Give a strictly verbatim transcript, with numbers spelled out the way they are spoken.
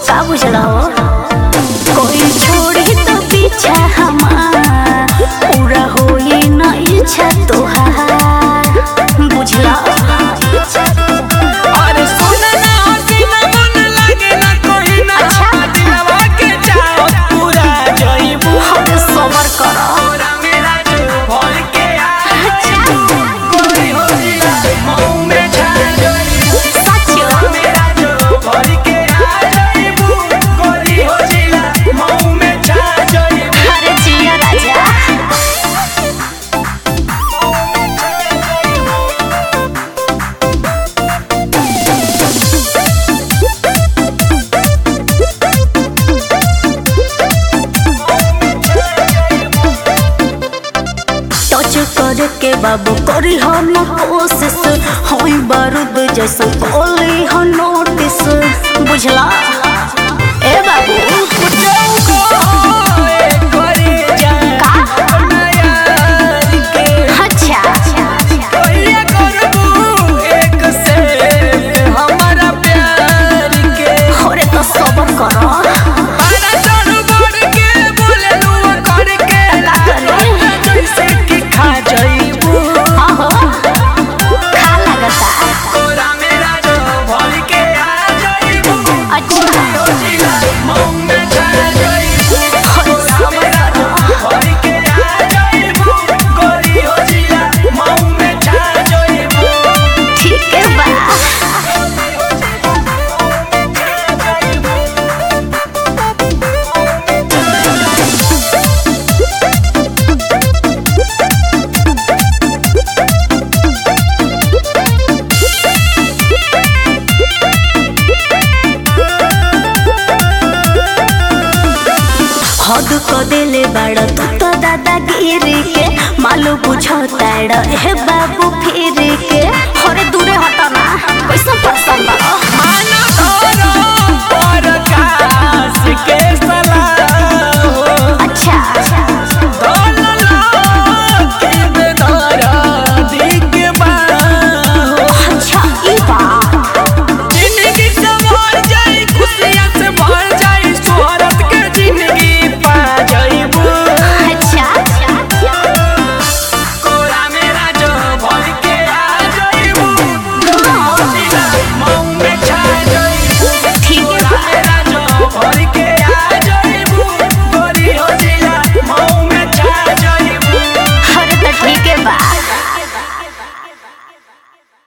का बुझला हो कोई छोड़ी तो पीछा हमार पूरा होई ना इच्छा तोहार बुझला अरे सुना ना हसीना मन लागे ना कोई ना दिलवा के चाहो पूरा जइबू हम सबर करो तोरा मेरा जो भर के आ कोई हो जिला मऊ में छा जइबू सच मेरा जो भर के आ जइबू कोई हो जिला मऊ में छा जइबू अरे जिया राजा टच करे के बाबू करी हो न कोशिश होई बारूद जैसे बोली हो नोटिस बुझला ए बाबू अच्छा अरे तो सबर करो आहो खा लगता अच्छा ठीक है बा हद क देले बड़ तू तो दादागिरी के मालू बुझताड़ हे बाबू फिर के हरे दूरे हटना कैसे पसंद बा